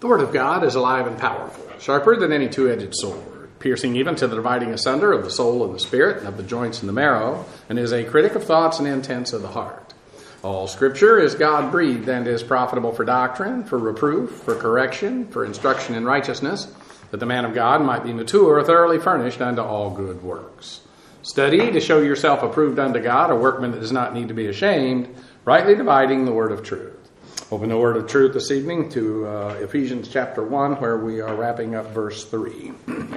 The Word of God is alive and powerful, sharper than any two-edged sword, piercing even to the dividing asunder of the soul and the spirit, and of the joints and the marrow, and is a critic of thoughts and intents of the heart. All Scripture is God-breathed and is profitable for doctrine, for reproof, for correction, for instruction in righteousness, that the man of God might be mature, thoroughly furnished unto all good works. Study to show yourself approved unto God, a workman that does not need to be ashamed, rightly dividing the word of truth. Open the word of truth this evening to Ephesians chapter 1, where we are wrapping up verse 3.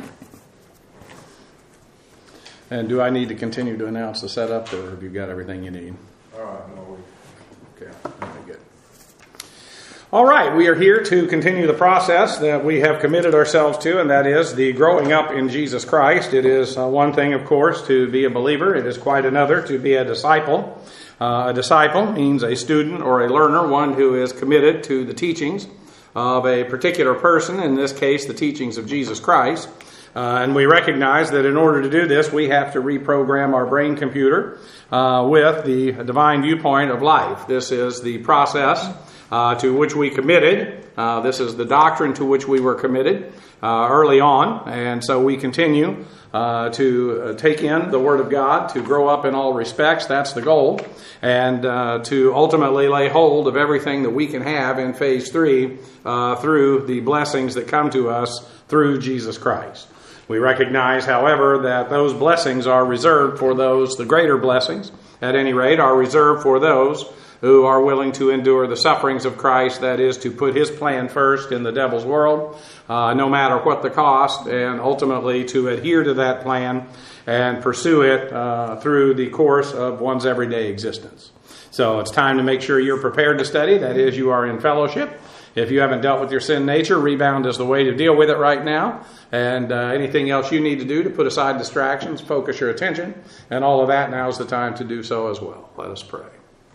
And do I need to continue to announce the setup, or have you got everything you need? All right, no. Okay, very good. All right, we are here to continue the process that we have committed ourselves to, and that is the growing up in Jesus Christ. It is one thing, of course, to be a believer. It is quite another to be a disciple. A disciple means a student or a learner, one who is committed to the teachings of a particular person, in this case, the teachings of Jesus Christ. And we recognize that in order to do this, we have to reprogram our brain computer with the divine viewpoint of life. This is the process to which we committed. This is the doctrine to which we were committed early on. And so we continue to take in the Word of God, to grow up in all respects. That's the goal. And to ultimately lay hold of everything that we can have in phase 3 through the blessings that come to us through Jesus Christ. We recognize, however, that those blessings are reserved for those, the greater blessings, at any rate, are reserved for those who are willing to endure the sufferings of Christ, that is, to put His plan first in the devil's world, no matter what the cost, and ultimately to adhere to that plan and pursue it through the course of one's everyday existence. So it's time to make sure you're prepared to study, that is, you are in fellowship. If you haven't dealt with your sin nature, Rebound is the way to deal with it right now. And anything else you need to do to put aside distractions, focus your attention, and all of that, now is the time to do so as well. Let us pray.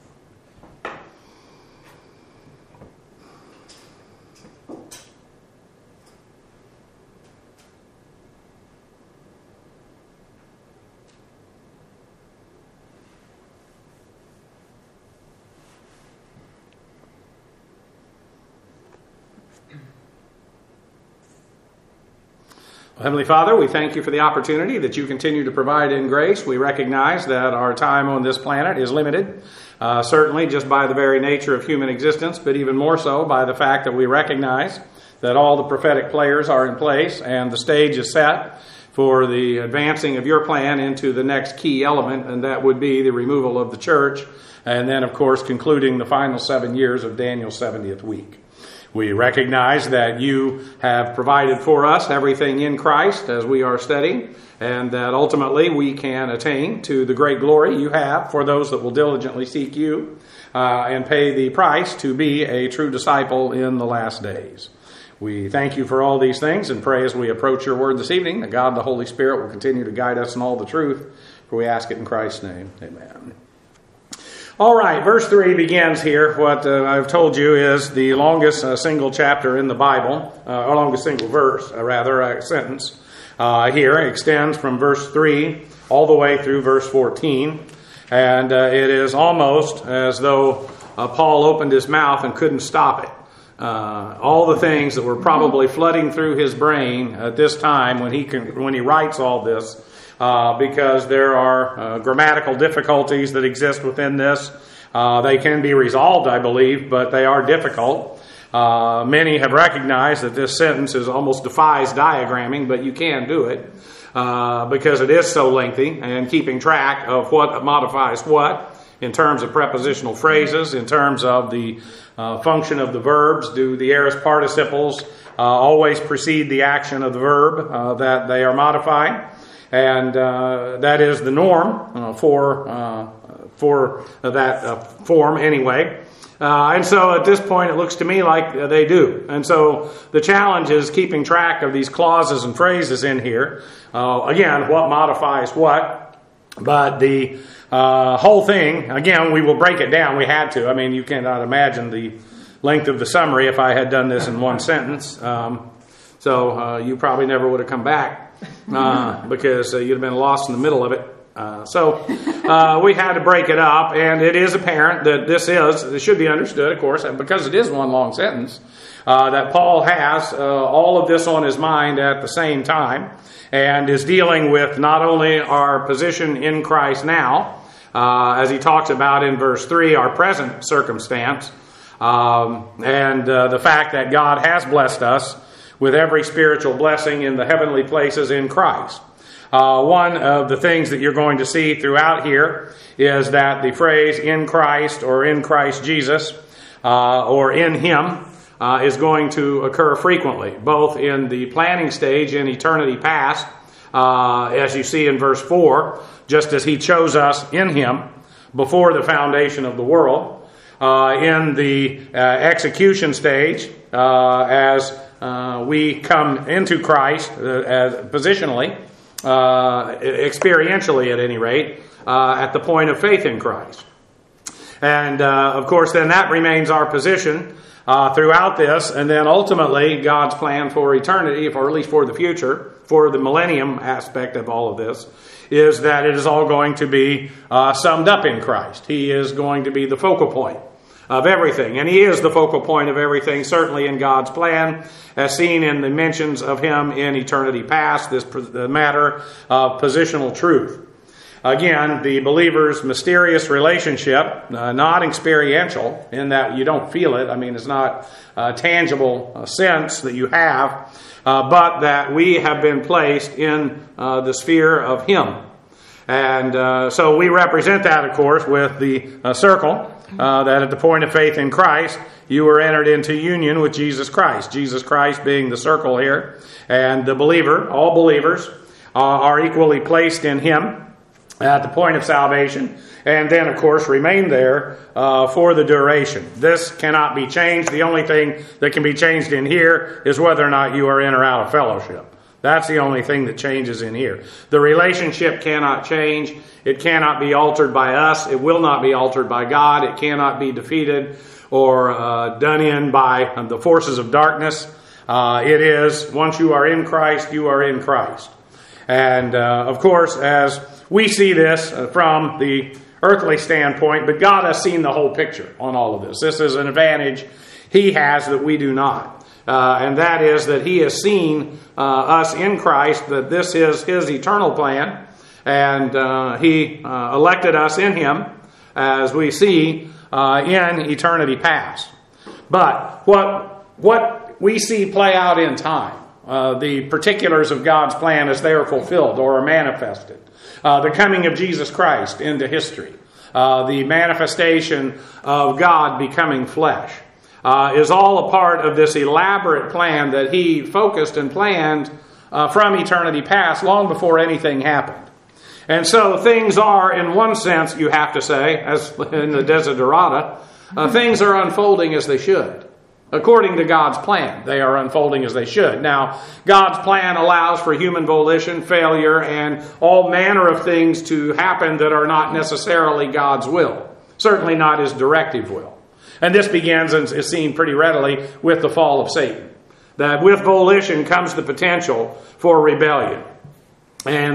Heavenly Father, we thank you for the opportunity that you continue to provide in grace. We recognize that our time on this planet is limited, certainly just by the very nature of human existence, but even more so by the fact that we recognize that all the prophetic players are in place and the stage is set for the advancing of your plan into the next key element, and that would be the removal of the church, and then, of course, concluding the final 7 years of Daniel's 70th week. We recognize that you have provided for us everything in Christ as we are studying, and that ultimately we can attain to the great glory you have for those that will diligently seek you and pay the price to be a true disciple in the last days. We thank you for all these things and pray as we approach your word this evening that God the Holy Spirit will continue to guide us in all the truth, for we ask it in Christ's name. Amen. All right, verse 3 begins here. What I've told you is the longest single chapter in the Bible, or longest single verse, sentence. Here it extends from verse 3 all the way through verse 14. And it is almost as though Paul opened his mouth and couldn't stop it. All the things that were probably flooding through his brain at this time when he writes all this, because there are grammatical difficulties that exist within this. They can be resolved, I believe, but they are difficult. Many have recognized that this sentence almost defies diagramming, but you can do it because it is so lengthy, and keeping track of what modifies what in terms of prepositional phrases, in terms of the function of the verbs. Do the aorist participles always precede the action of the verb that they are modifying? And that is the norm for that form anyway. And so at this point it looks to me like they do. And so the challenge is keeping track of these clauses and phrases in here. Again, what modifies what. But the whole thing, again, we will break it down. We had to. I mean, you cannot imagine the length of the summary if I had done this in one sentence. So you probably never would have come back because you'd have been lost in the middle of it. We had to break it up, and it is apparent that this should be understood, of course, because it is one long sentence, that Paul has all of this on his mind at the same time, and is dealing with not only our position in Christ now, as he talks about in verse 3, our present circumstance, and the fact that God has blessed us with every spiritual blessing in the heavenly places in Christ. One of the things that you're going to see throughout here is that the phrase in Christ or in Christ Jesus or in Him is going to occur frequently, both in the planning stage in eternity past, as you see in verse 4, just as He chose us in Him before the foundation of the world, in the execution stage as we come into Christ positionally, experientially at any rate, at the point of faith in Christ. And of course then that remains our position throughout this, and then ultimately God's plan for eternity, or at least for the future, for the millennium aspect of all of this, is that it is all going to be summed up in Christ. He is going to be the focal point of everything, and He is the focal point of everything, certainly in God's plan, as seen in the mentions of Him in eternity past, the matter of positional truth. Again, the believer's mysterious relationship, not experiential, in that you don't feel it. I mean, it's not a tangible sense that you have, but that we have been placed in the sphere of Him. And so we represent that, of course, with the circle, that at the point of faith in Christ, you were entered into union with Jesus Christ. Jesus Christ being the circle here. And the believer, all believers, are equally placed in Him at the point of salvation, and then, of course, remain there for the duration. This cannot be changed. The only thing that can be changed in here is whether or not you are in or out of fellowship. That's the only thing that changes in here. The relationship cannot change. It cannot be altered by us. It will not be altered by God. It cannot be defeated or done in by the forces of darkness. It is, once you are in Christ, you are in Christ. And, of course, as we see this from the earthly standpoint, but God has seen the whole picture on all of this. This is an advantage He has that we do not. And that is that He has seen us in Christ, that this is His eternal plan, and He elected us in Him, as we see in eternity past. But what we see play out in time, the particulars of God's plan as they are fulfilled or are manifested, the coming of Jesus Christ into history, the manifestation of God becoming flesh, is all a part of this elaborate plan that He focused and planned from eternity past, long before anything happened. And so things are, in one sense, you have to say, as in the Desiderata, things are unfolding as they should. According to God's plan, they are unfolding as they should. Now, God's plan allows for human volition, failure, and all manner of things to happen that are not necessarily God's will. Certainly not His directive will. And this begins and is seen pretty readily with the fall of Satan. That with volition comes the potential for rebellion. And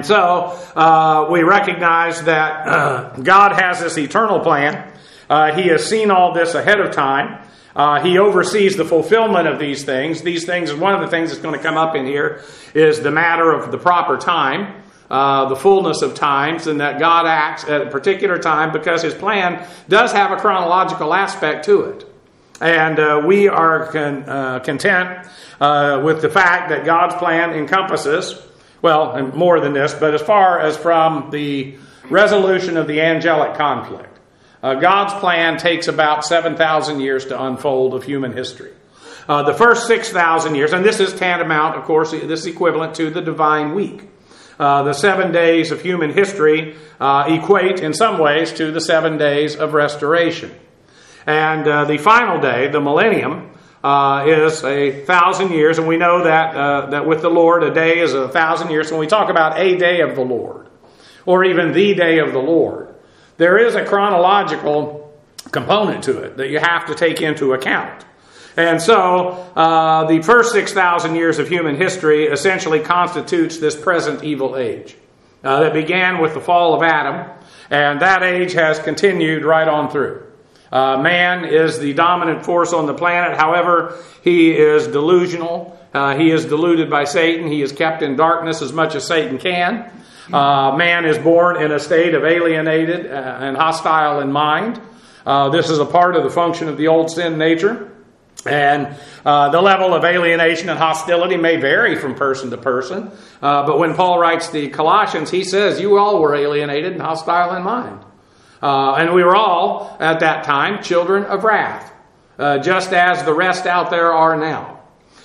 so we recognize that God has this eternal plan. He has seen all this ahead of time. He oversees the fulfillment of these things. These things, one of the things that's going to come up in here is the matter of the proper time, the fullness of times, and that God acts at a particular time because His plan does have a chronological aspect to it. And we are content with the fact that God's plan encompasses, well, and more than this, but as far as from the resolution of the angelic conflict. God's plan takes about 7,000 years to unfold of human history. The first 6,000 years, and this is tantamount, of course, this is equivalent to the divine week. The 7 days of human history equate in some ways to the 7 days of restoration. And the final day, the millennium, is 1,000 years. And we know that with the Lord, a day is 1,000 years. So when we talk about a day of the Lord, or even the day of the Lord, there is a chronological component to it that you have to take into account. And so the first 6,000 years of human history essentially constitutes this present evil age. that began with the fall of Adam, and that age has continued right on through. Man is the dominant force on the planet. However, he is delusional. He is deluded by Satan. He is kept in darkness as much as Satan can. Man is born in a state of alienated and hostile in mind. This is a part of the function of the old sin nature. And the level of alienation and hostility may vary from person to person. But when Paul writes the Colossians, he says, you all were alienated and hostile in mind. And we were all, at that time, children of wrath, just as the rest out there are now.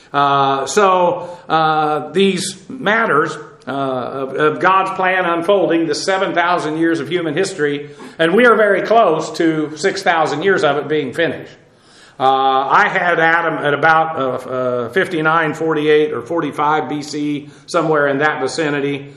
So these matters of God's plan unfolding, the 7,000 years of human history, and we are very close to 6,000 years of it being finished. I had Adam at about 59, 48, or 45 BC, somewhere in that vicinity.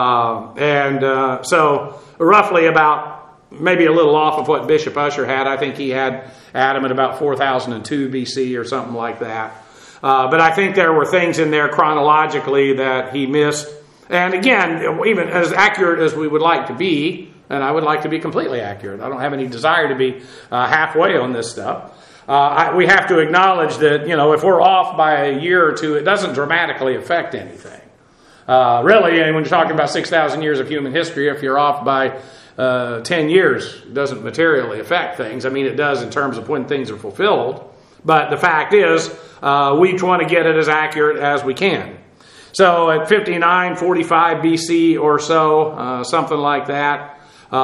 So roughly about, maybe a little off of what Bishop Usher had. I think he had Adam at about 4002 BC or something like that. But I think there were things in there chronologically that he missed. And again, even as accurate as we would like to be, and I would like to be completely accurate. I don't have any desire to be halfway on this stuff. We have to acknowledge that, if we're off by a year or two, it doesn't dramatically affect anything. Really, and when you're talking about 6,000 years of human history, if you're off by 10 years, it doesn't materially affect things. I mean, it does in terms of when things are fulfilled. But the fact is, we want to get it as accurate as we can. So at 59, 45 BC or so, something like that,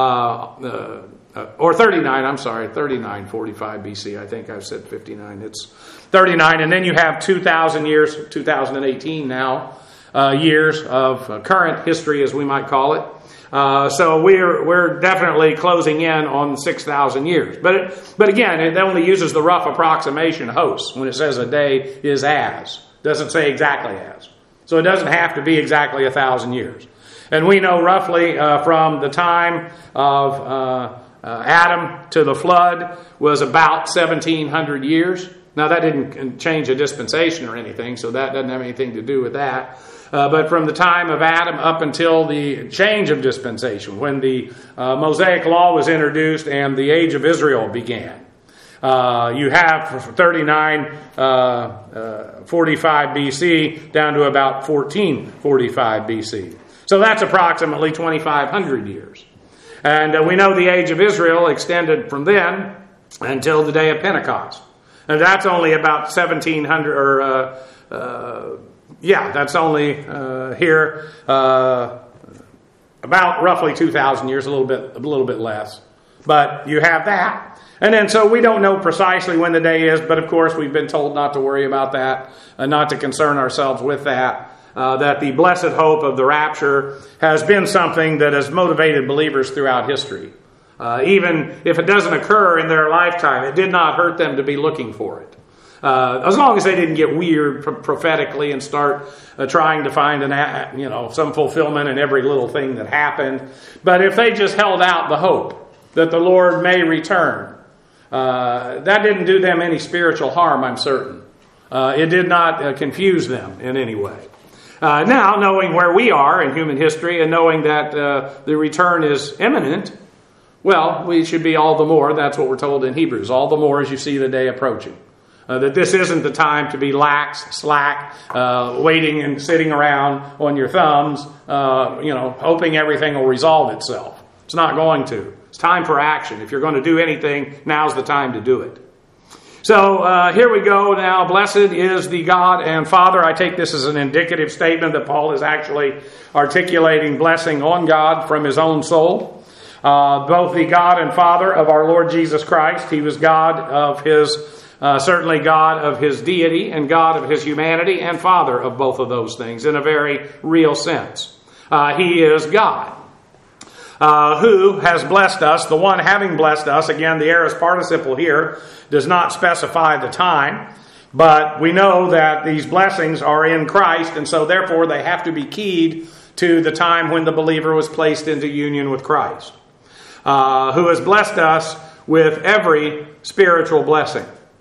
or 39, 45 BC. I think I've said 59. It's 39. And then you have 2,000 years, 2018 now, years of current history, as we might call it. So we're definitely closing in on 6,000 years. But again, it only uses the rough approximation host when it says a day is as. It doesn't say exactly as. So it doesn't have to be exactly 1,000 years. And we know roughly from the time of Adam to the flood was about 1,700 years. Now that didn't change a dispensation or anything, so that doesn't have anything to do with that. But from the time of Adam up until the change of dispensation, when the Mosaic Law was introduced and the age of Israel began, you have 39, 45 BC down to about 1445 BC. So that's approximately 2,500 years. And we know the age of Israel extended from then until the day of Pentecost. And that's only about 1,700, that's only here about roughly 2,000 years, a little bit less. But you have that. And then so we don't know precisely when the day is, but of course we've been told not to worry about that, not to concern ourselves with that. That the blessed hope of the rapture has been something that has motivated believers throughout history. Even if it doesn't occur in their lifetime, it did not hurt them to be looking for it. As long as they didn't get weird prophetically and start trying to find some fulfillment in every little thing that happened. But if they just held out the hope that the Lord may return, that didn't do them any spiritual harm, I'm certain. It did not confuse them in any way. Now, knowing where we are in human history and knowing that the return is imminent, well, we should be all the more, that's what we're told in Hebrews, all the more as you see the day approaching. That this isn't the time to be lax, slack, waiting and sitting around on your thumbs, hoping everything will resolve itself. It's not going to. It's time for action. If you're going to do anything, now's the time to do it. So here we go now. Blessed is the God and Father. I take this as an indicative statement that Paul is actually articulating blessing on God from his own soul. Both the God and Father of our Lord Jesus Christ. He was God of his, certainly God of his deity and God of his humanity and Father of both of those things in a very real sense. He is God. Who has blessed us, the one having blessed us. Again, the aorist participle here does not specify the time, but we know that these blessings are in Christ, and so therefore they have to be keyed to the time when the believer was placed into union with Christ, who has blessed us with every spiritual blessing.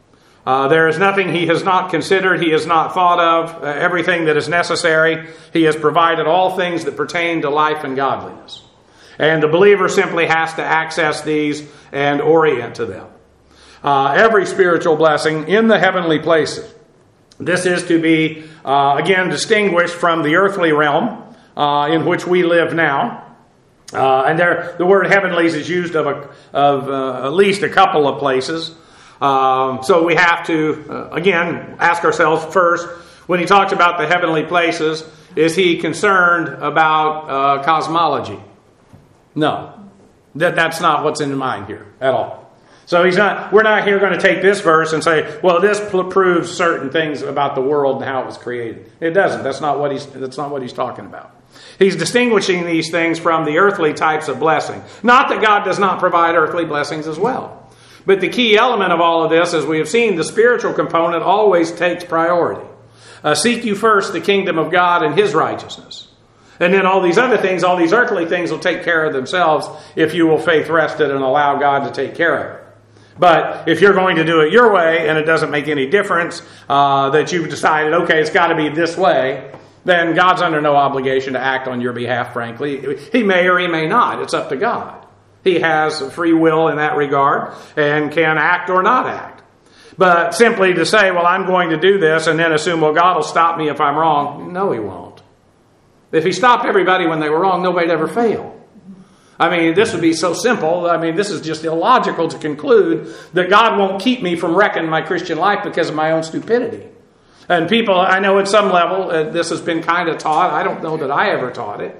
There is nothing He has not considered, He has not thought of, everything that is necessary. He has provided all things that pertain to life and godliness. And the believer simply has to access these and orient to them. Every spiritual blessing in the heavenly places. This is to be, again, distinguished from the earthly realm in which we live now. And the word heavenlies is used of at least a couple of places. So we have to, again, ask ourselves first, when he talks about the heavenly places, is he concerned about cosmology? No. That's not what's in mind here at all. So we're not here going to take this verse and say, well, this proves certain things about the world and how it was created. It doesn't. That's not what he's talking about. He's distinguishing these things from the earthly types of blessing. Not that God does not provide earthly blessings as well. But the key element of all of this, as we have seen, the spiritual component always takes priority. Seek you first the kingdom of God and His righteousness. And then all these other things, all these earthly things will take care of themselves if you will faith rest it and allow God to take care of it. But if you're going to do it your way, and it doesn't make any difference that you've decided, okay, it's got to be this way, then God's under no obligation to act on your behalf, frankly. He may or He may not. It's up to God. He has free will in that regard and can act or not act. But simply to say, well, I'm going to do this and then assume, well, God will stop me if I'm wrong. No, He won't. If He stopped everybody when they were wrong, nobody'd ever fail. I mean, this would be so simple. I mean, this is just illogical to conclude that God won't keep me from wrecking my Christian life because of my own stupidity. And people, I know at some level, this has been kind of taught. I don't know that I ever taught it.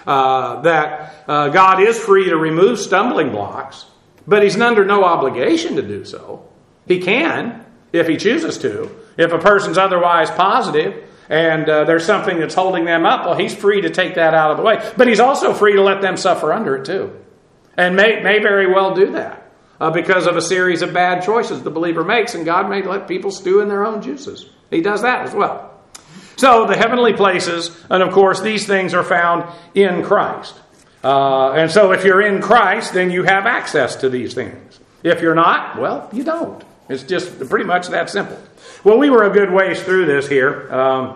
That God is free to remove stumbling blocks, but He's under no obligation to do so. He can, if He chooses to. If a person's otherwise positive and there's something that's holding them up, well, He's free to take that out of the way. But He's also free to let them suffer under it too. And may very well do that because of a series of bad choices the believer makes, and God may let people stew in their own juices. He does that as well. So the heavenly places, and of course these things are found in Christ. And so if you're in Christ, then you have access to these things. If you're not, well, you don't. It's just pretty much that simple. Well, we were a good ways through this here.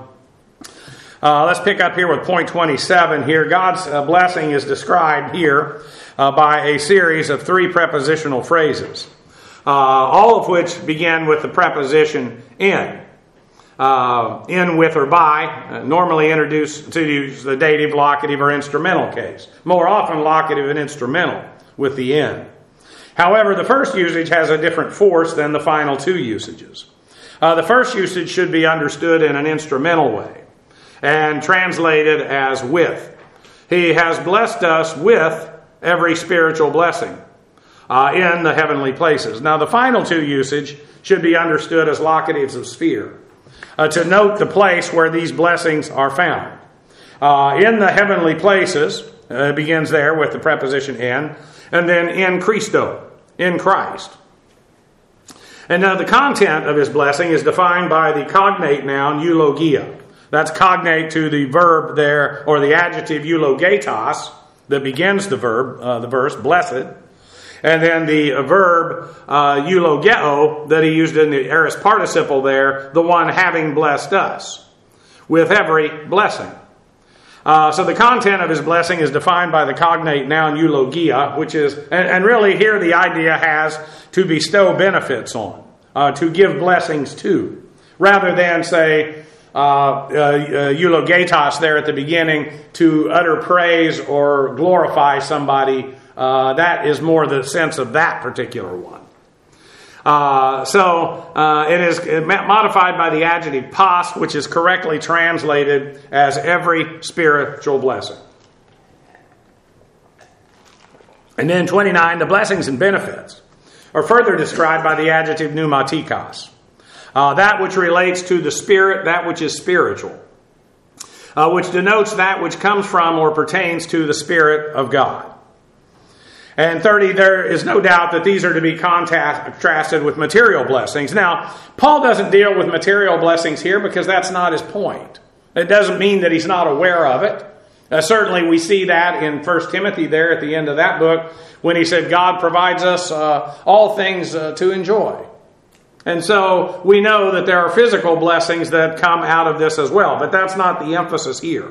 Let's pick up here with point 27 here. God's blessing is described here by a series of 3 prepositional phrases, all of which begin with the preposition in. In, with, or by, normally introduced to use the dative, locative, or instrumental case. More often locative and instrumental with the in. However, the first usage has a different force than the final 2 usages. The first usage should be understood in an instrumental way and translated as with. He has blessed us with every spiritual blessing in the heavenly places. Now, the final 2 usage should be understood as locatives of sphere, to note the place where these blessings are found. In the heavenly places, it begins there with the preposition in, and then in Christo, in Christ. And now the content of His blessing is defined by the cognate noun eulogia. That's cognate to the verb there, or the adjective eulogetos, that begins the verse, blessed. And then the verb eulogeo that he used in the aorist participle there, the one having blessed us with every blessing. So the content of His blessing is defined by the cognate noun eulogia, which is, and really here the idea has to bestow benefits on, to give blessings to, rather than say eulogetos there at the beginning, to utter praise or glorify somebody. That is more the sense of that particular one. It is modified by the adjective pas, which is correctly translated as every spiritual blessing. And then 29, the blessings and benefits are further described by the adjective pneumatikos. That which relates to the Spirit, that which is spiritual, which denotes that which comes from or pertains to the Spirit of God. And 30, there is no doubt that these are to be contrasted with material blessings. Now, Paul doesn't deal with material blessings here because that's not his point. It doesn't mean that he's not aware of it. Certainly we see that in 1 Timothy there at the end of that book when he said God provides us all things to enjoy. And so we know that there are physical blessings that come out of this as well. But that's not the emphasis here.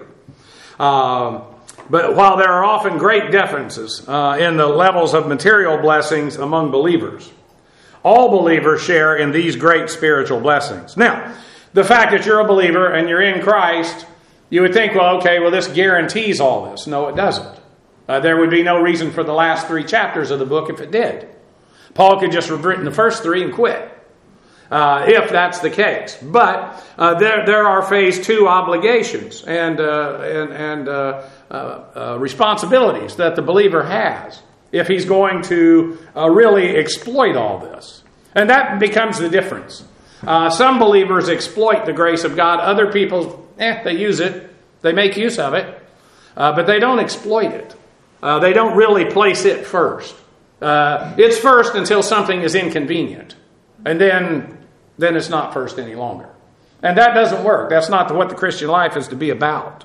But while there are often great differences in the levels of material blessings among believers, all believers share in these great spiritual blessings. Now, the fact that you're a believer and you're in Christ, you would think, well, okay, well, this guarantees all this. No, it doesn't. There would be no reason for the last 3 chapters of the book if it did. Paul could just have written the first 3 and quit, if that's the case. But there are phase 2 obligations and responsibilities that the believer has if he's going to really exploit all this. And that becomes the difference. Some believers exploit the grace of God. Other people, they use it. They make use of it. But they don't exploit it. They don't really place it first. It's first until something is inconvenient. And then it's not first any longer. And that doesn't work. That's not what the Christian life is to be about.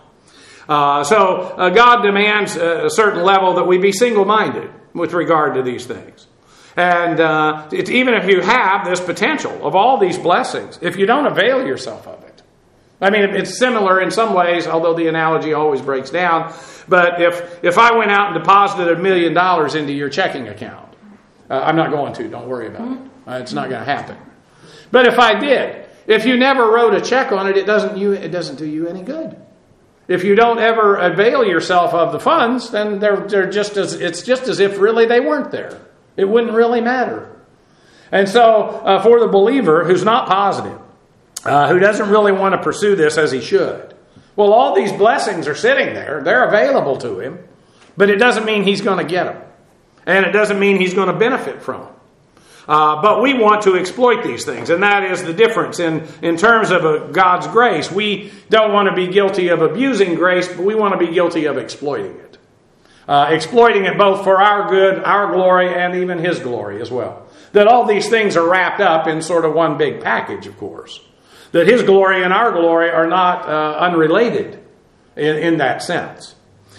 So God demands a certain level that we be single-minded with regard to these things. And even if you have this potential of all these blessings, if you don't avail yourself of it. I mean, it's similar in some ways, although the analogy always breaks down. But if I went out and deposited $1 million into your checking account, I'm not going to, don't worry about it. It's not going to happen. But if I did, if you never wrote a check on it, it doesn't do you any good. If you don't ever avail yourself of the funds, then it's just as if really they weren't there. It wouldn't really matter. And so for the believer who's not positive, who doesn't really want to pursue this as he should, well, all these blessings are sitting there. They're available to him, but it doesn't mean he's going to get them. And it doesn't mean he's going to benefit from them. But we want to exploit these things, and that is the difference in terms of God's grace. We don't want to be guilty of abusing grace, but we want to be guilty of exploiting it. Exploiting it both for our good, our glory, and even His glory as well. That all these things are wrapped up in sort of one big package, of course. That His glory and our glory are not unrelated in that sense.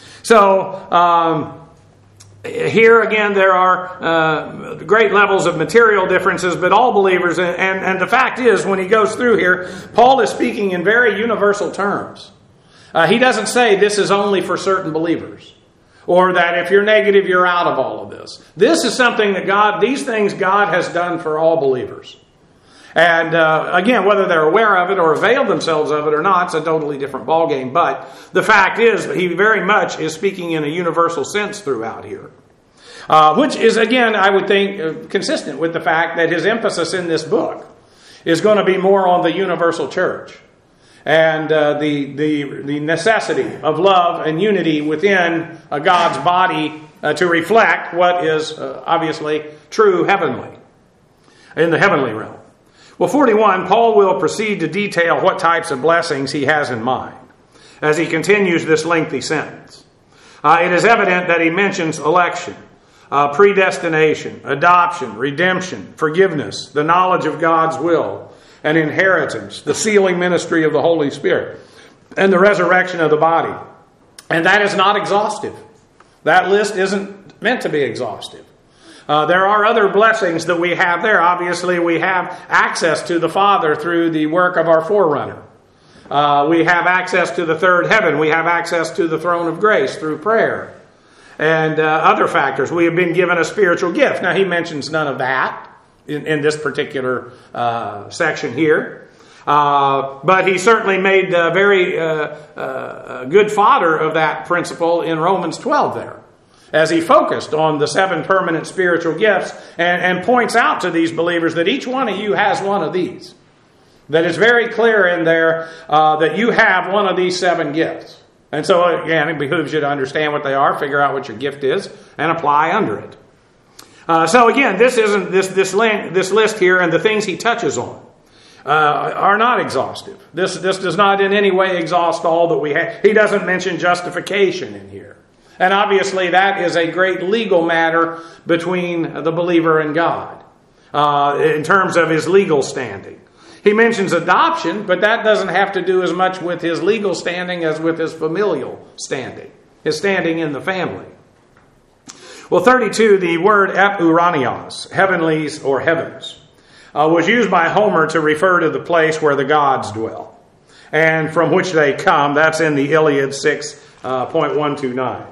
So, here again, there are great levels of material differences, but all believers, and the fact is, when he goes through here, Paul is speaking in very universal terms. He doesn't say this is only for certain believers, or that if you're negative, you're out of all of this. This is something that these things God has done for all believers. And again, whether they're aware of it or avail themselves of it or not, it's a totally different ballgame. But the fact is, he very much is speaking in a universal sense throughout here. Which is, again, I would think, consistent with the fact that his emphasis in this book is going to be more on the universal church. And the necessity of love and unity within God's body to reflect what is obviously true heavenly, in the heavenly realm. Well, 41, Paul will proceed to detail what types of blessings he has in mind as he continues this lengthy sentence. It is evident that he mentions election, predestination, adoption, redemption, forgiveness, the knowledge of God's will, and inheritance, the sealing ministry of the Holy Spirit, and the resurrection of the body. And that is not exhaustive. That list isn't meant to be exhaustive. There are other blessings that we have there. Obviously, we have access to the Father through the work of our forerunner. We have access to the third heaven. We have access to the throne of grace through prayer. And other factors. We have been given a spiritual gift. Now, he mentions none of that in this particular section here. But he certainly made very good fodder of that principle in Romans 12 there, as he focused on the 7 permanent spiritual gifts and points out to these believers that each one of you has one of these. That it's very clear in there that you have one of these 7 gifts. And so, again, it behooves you to understand what they are, figure out what your gift is, and apply under it. So, again, this list here and the things he touches on are not exhaustive. This does not in any way exhaust all that we have. He doesn't mention justification in here. And obviously that is a great legal matter between the believer and God in terms of his legal standing. He mentions adoption, but that doesn't have to do as much with his legal standing as with his familial standing, his standing in the family. Well, 32, the word epuranios, heavenlies or heavens. was used by Homer to refer to the place where the gods dwell and from which they come. That's in the Iliad 6.129.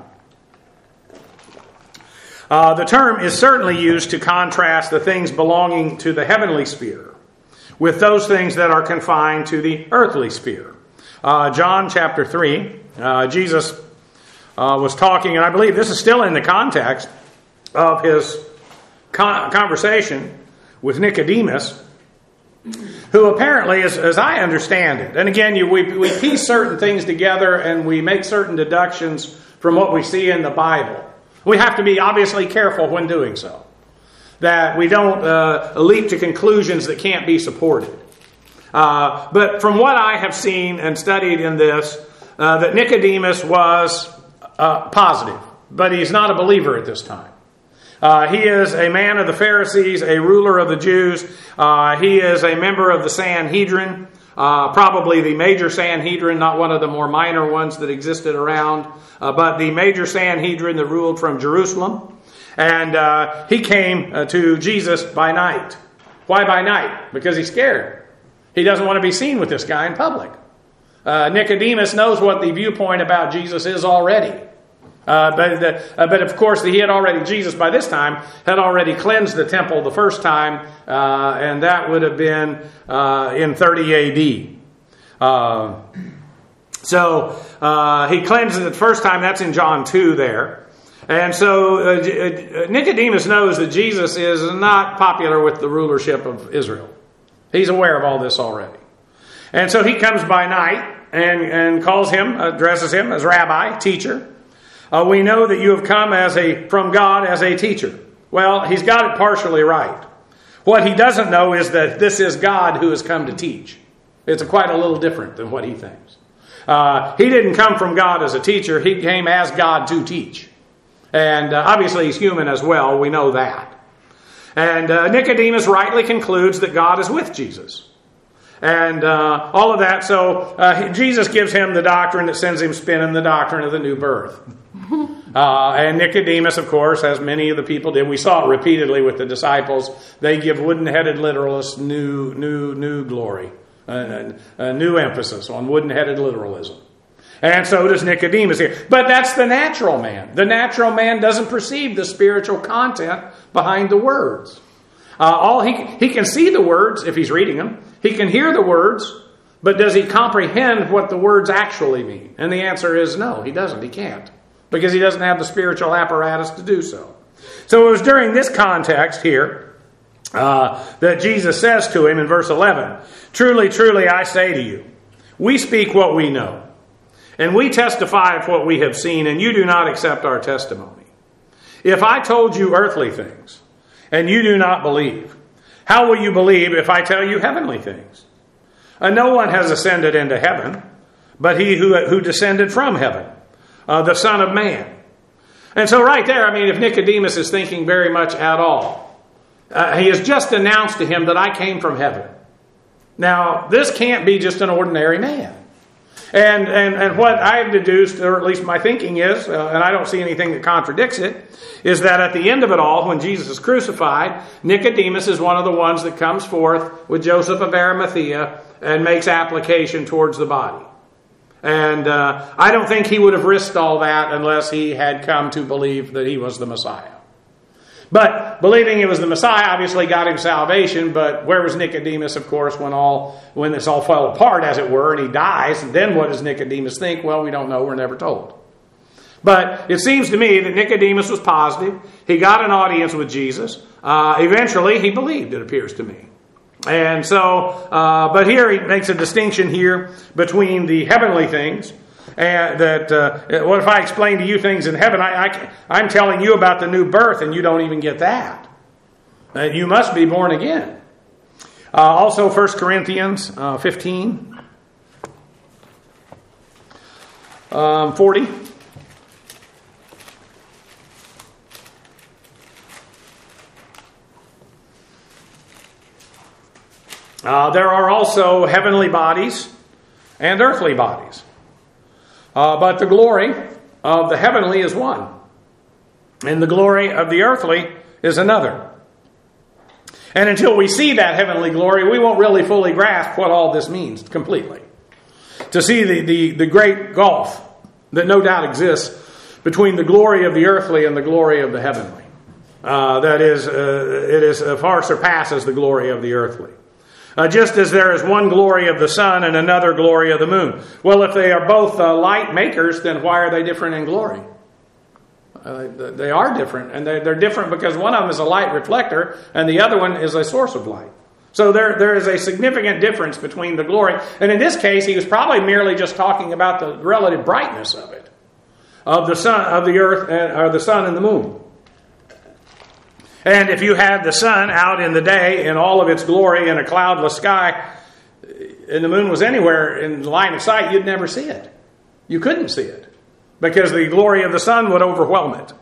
The term is certainly used to contrast the things belonging to the heavenly sphere with those things that are confined to the earthly sphere. John chapter 3, Jesus was talking, and I believe this is still in the context of his conversation with Nicodemus, who apparently, as I understand it, and again, we piece certain things together and we make certain deductions from what we see in the Bible. We have to be obviously careful when doing so, that we don't leap to conclusions that can't be supported. But from what I have seen and studied in this, that Nicodemus was positive, but he's not a believer at this time. He is a man of the Pharisees, a ruler of the Jews. He is a member of the Sanhedrin, probably the major Sanhedrin, not one of the more minor ones that existed around, but the major Sanhedrin that ruled from Jerusalem. And he came to Jesus by night. Why by night? Because he's scared. He doesn't want to be seen with this guy in public. Nicodemus knows what the viewpoint about Jesus is already. But of course, Jesus by this time had already cleansed the temple the first time, and that would have been in 30 AD. So he cleansed it the first time. That's in John 2 there. And so Nicodemus knows that Jesus is not popular with the rulership of Israel. He's aware of all this already. And so he comes by night and addresses him as rabbi, teacher. We know that you have come from God as a teacher. Well, he's got it partially right. What he doesn't know is that this is God who has come to teach. It's quite a little different than what he thinks. He didn't come from God as a teacher. He came as God to teach. And obviously he's human as well. We know that. And Nicodemus rightly concludes that God is with Jesus. And all of that. So Jesus gives him the doctrine that sends him spinning, the doctrine of the new birth. And Nicodemus, of course, as many of the people did, we saw it repeatedly with the disciples, they give wooden-headed literalists new glory, new emphasis on wooden-headed literalism. And so does Nicodemus here. But that's the natural man. The natural man doesn't perceive the spiritual content behind the words. He can see the words if he's reading them. He can hear the words, but does he comprehend what the words actually mean? And the answer is no, he doesn't. He can't. Because he doesn't have the spiritual apparatus to do so. So it was during this context here that Jesus says to him in verse 11, "Truly, truly, I say to you, we speak what we know, and we testify of what we have seen, and you do not accept our testimony. If I told you earthly things, and you do not believe, how will you believe if I tell you heavenly things? No one has ascended into heaven, but he who descended from heaven, the Son of Man." And so right there, if Nicodemus is thinking very much at all, he has just announced to him that I came from heaven. Now, this can't be just an ordinary man. And what I've deduced, or at least my thinking is, and I don't see anything that contradicts it, is that at the end of it all, when Jesus is crucified, Nicodemus is one of the ones that comes forth with Joseph of Arimathea and makes application towards the body. And I don't think he would have risked all that unless he had come to believe that he was the Messiah. But believing he was the Messiah obviously got him salvation. But where was Nicodemus, of course, when this all fell apart, as it were, and he dies? And then what does Nicodemus think? Well, we don't know. We're never told. But it seems to me that Nicodemus was positive. He got an audience with Jesus. Eventually, he believed, it appears to me. And so, but here he makes a distinction here between the heavenly things. And what if I explain to you things in heaven? I'm telling you about the new birth, and you don't even get that. You must be born again. Also, 1 Corinthians 15, 40. There are also heavenly bodies and earthly bodies. But the glory of the heavenly is one, and the glory of the earthly is another. And until we see that heavenly glory, we won't really fully grasp what all this means completely. To see the great gulf that no doubt exists between the glory of the earthly and the glory of the heavenly. That is, it is far surpasses the glory of the earthly. Just as there is one glory of the sun and another glory of the moon. Well, if they are both light makers, then why are they different in glory? They are different, and they're different because one of them is a light reflector and the other one is a source of light. So there is a significant difference between the glory. And in this case, he was probably merely just talking about the relative brightness of it, of the sun, of the earth, or the sun and the moon. And if you had the sun out in the day in all of its glory in a cloudless sky, and the moon was anywhere in the line of sight, you'd never see it. You couldn't see it because the glory of the sun would overwhelm it.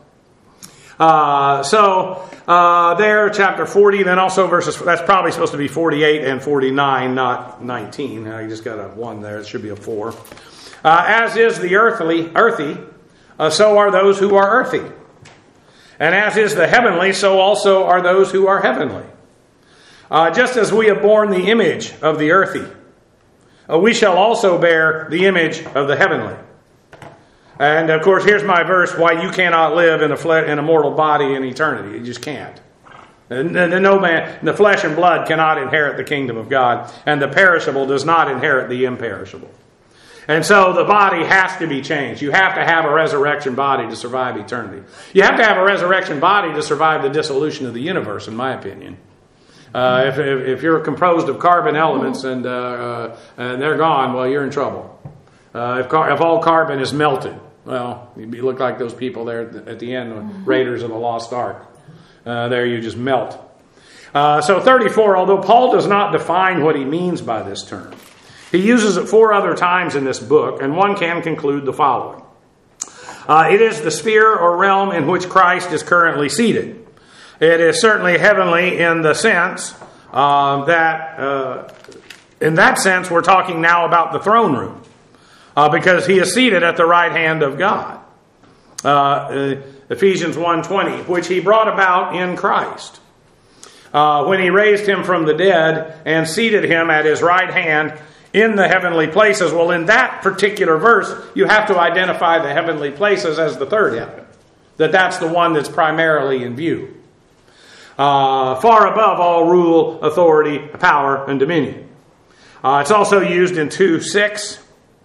There, chapter 40, then also verses, that's probably supposed to be 48 and 49, not 19. You just got a 1 there. It should be a 4. As is the earthy, so are those who are earthy. And as is the heavenly, so also are those who are heavenly. Just as we have borne the image of the earthy, we shall also bear the image of the heavenly. And of course, here's my verse, why you cannot live in a mortal body in eternity. You just can't. No man, the flesh and blood cannot inherit the kingdom of God, and the perishable does not inherit the imperishable. And so the body has to be changed. You have to have a resurrection body to survive eternity. You have to have a resurrection body to survive the dissolution of the universe, in my opinion. If you're composed of carbon elements and they're gone, well, you're in trouble. If all carbon is melted, well, you look like those people there at the end, Raiders of the Lost Ark. There you just melt. So 34, although Paul does not define what he means by this term, he uses it 4 other times in this book, and one can conclude the following. It is the sphere or realm in which Christ is currently seated. It is certainly heavenly in the sense that, in that sense, we're talking now about the throne room, because he is seated at the right hand of God. Ephesians 1:20, which he brought about in Christ, when he raised him from the dead and seated him at his right hand in the heavenly places. Well, in that particular verse, you have to identify the heavenly places as the third heaven. That's the one that's primarily in view. Far above all rule, authority, power, and dominion. It's also used in 2:6.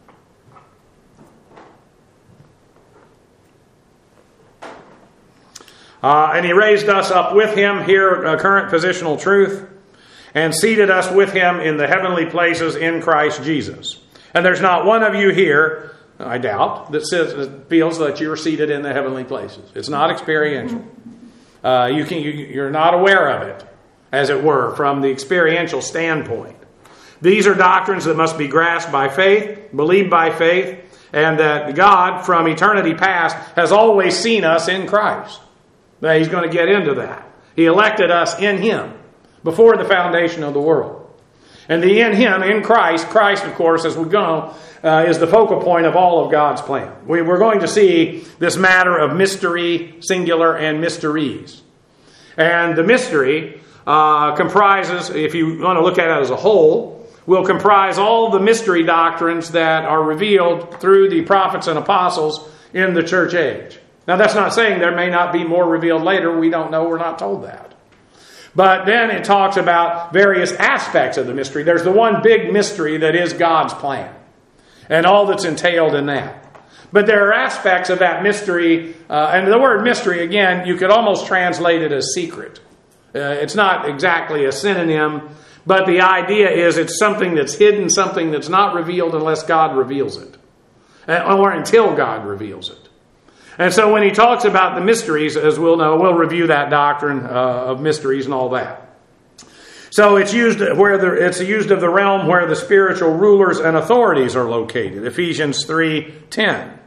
And he raised us up with him, here current positional truth, and seated us with him in the heavenly places in Christ Jesus. And there's not one of you here, I doubt, that feels that you're seated in the heavenly places. It's not experiential. You're not aware of it, as it were, from the experiential standpoint. These are doctrines that must be grasped by faith, believed by faith, and that God, from eternity past, has always seen us in Christ. Now, he's going to get into that. He elected us in him before the foundation of the world. And the in him, in Christ, of course, as we go, is the focal point of all of God's plan. We're going to see this matter of mystery, singular, and mysteries. And the mystery comprises, if you want to look at it as a whole, will comprise all the mystery doctrines that are revealed through the prophets and apostles in the church age. Now, that's not saying there may not be more revealed later. We don't know. We're not told that. But then it talks about various aspects of the mystery. There's the one big mystery that is God's plan and all that's entailed in that. But there are aspects of that mystery, and the word mystery, again, you could almost translate it as secret. It's not exactly a synonym, but the idea is it's something that's hidden, something that's not revealed unless God reveals it, or until God reveals it. And so when he talks about the mysteries, as we'll know, we'll review that doctrine of mysteries and all that. So it's used it's used of the realm where the spiritual rulers and authorities are located. Ephesians 3:10.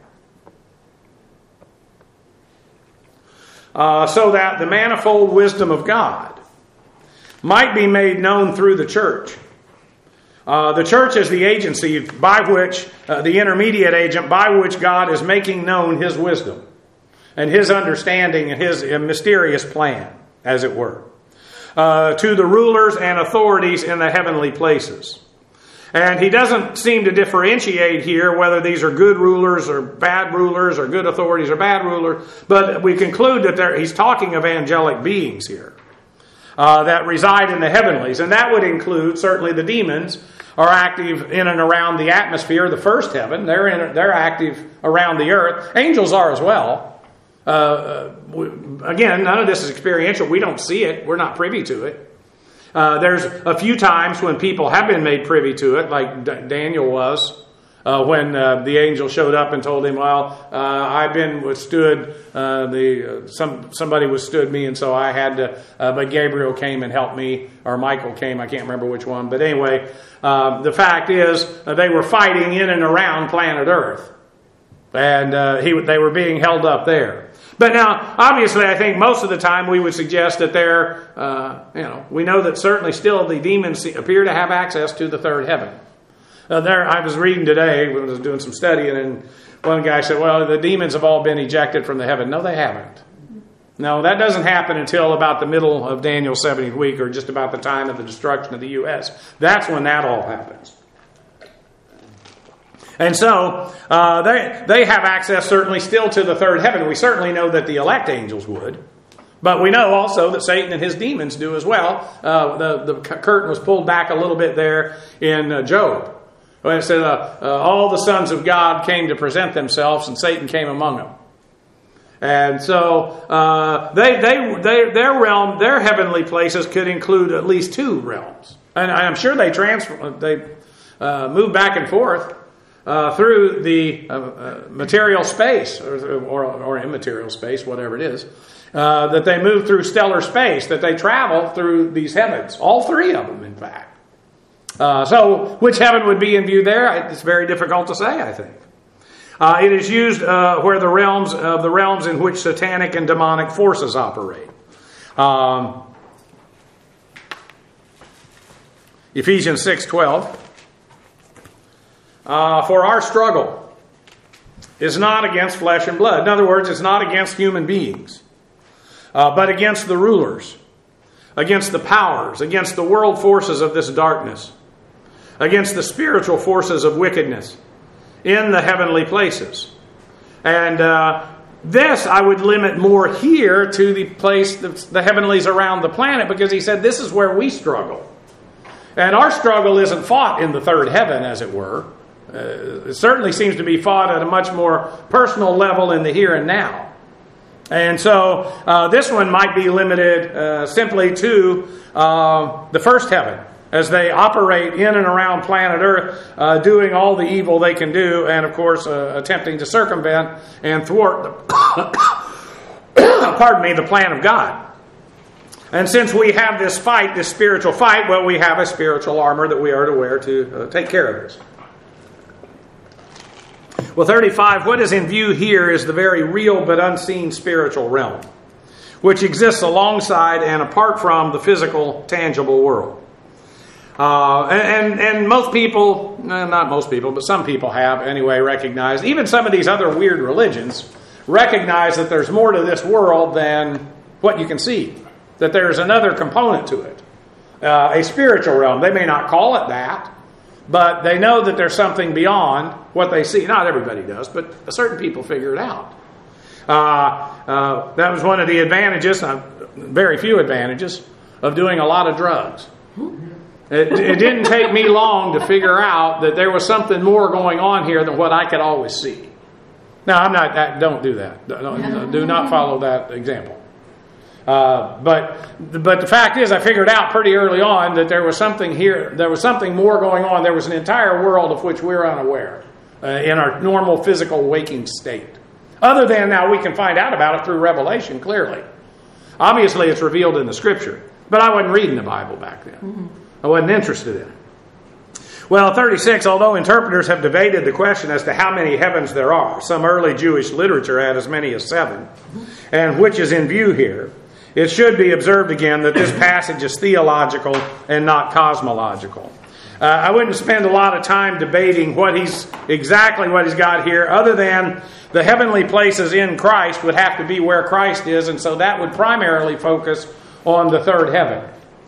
So that the manifold wisdom of God might be made known through the church. The church is the agency by which, the intermediate agent by which God is making known his wisdom and his understanding and his mysterious plan, as it were. to the rulers and authorities in the heavenly places. And he doesn't seem to differentiate here whether these are good rulers or good authorities or bad rulers, but we conclude that he's talking of angelic beings here that reside in the heavenlies. And that would include, certainly the demons are active in and around the atmosphere, the first heaven. They're active around the earth. Angels are as well. Again, none of this is experiential. We don't see it. We're not privy to it. There's a few times when people have been made privy to it, like Daniel was, when the angel showed up and told him, I've been withstood, somebody withstood me, and so I had to, but Gabriel came and helped me, or Michael came, I can't remember which one. But anyway, the fact is, they were fighting in and around planet Earth, and they were being held up there. But now, obviously, I think most of the time we would suggest that we know that certainly still the demons appear to have access to the third heaven. I was reading today, when I was doing some studying, and one guy said, well, the demons have all been ejected from the heaven. No, they haven't. No, that doesn't happen until about the middle of Daniel's 70th week, or just about the time of the destruction of the U.S. That's when that all happens. And so they have access certainly still to the third heaven. We certainly know that the elect angels would. But we know also that Satan and his demons do as well. The curtain was pulled back a little bit there in Job. When it said all the sons of God came to present themselves, and Satan came among them. And so their realm, their heavenly places could include at least two realms. And I'm sure they move back and forth through the material space or immaterial space, whatever it is, that they move through stellar space, that they travel through these heavens. All three of them, in fact. So which heaven would be in view there? It's very difficult to say, I think. It is used where the realms in which satanic and demonic forces operate. Ephesians 6:12. For our struggle is not against flesh and blood. In other words, it's not against human beings, but against the rulers, against the powers, against the world forces of this darkness, against the spiritual forces of wickedness in the heavenly places. And this I would limit more here to the place, the heavenlies around the planet, because he said this is where we struggle. And our struggle isn't fought in the third heaven, as it were. It certainly seems to be fought at a much more personal level in the here and now. And so this one might be limited simply to the first heaven, as they operate in and around planet Earth, doing all the evil they can do, and of course attempting to circumvent and thwart the plan of God. And since we have this fight, this spiritual fight, well, we have a spiritual armor that we are to wear to take care of this. Well, 35, what is in view here is the very real but unseen spiritual realm, which exists alongside and apart from the physical, tangible world. And most people, not most people, but some people have anyway recognized, even some of these other weird religions, recognize that there's more to this world than what you can see. That there's another component to it. A spiritual realm. They may not call it that, but they know that there's something beyond what they see. Not everybody does, but certain people figure it out. That was one of the advantages, very few advantages, of doing a lot of drugs. It didn't take me long to figure out that there was something more going on here than what I could always see. Now, don't do that. Do not follow that example. But the fact is, I figured out pretty early on that there was something here. There was something more going on. There was an entire world of which we're unaware in our normal physical waking state. Other than now, we can find out about it through revelation, clearly. Obviously, it's revealed in the Scripture. But I wasn't reading the Bible back then. Mm-hmm. I wasn't interested in it. Well, 36, although interpreters have debated the question as to how many heavens there are, some early Jewish literature had as many as 7, and which is in view here, it should be observed again that this passage is theological and not cosmological. I wouldn't spend a lot of time debating exactly what he's got here, other than the heavenly places in Christ would have to be where Christ is, and so that would primarily focus on the third heaven.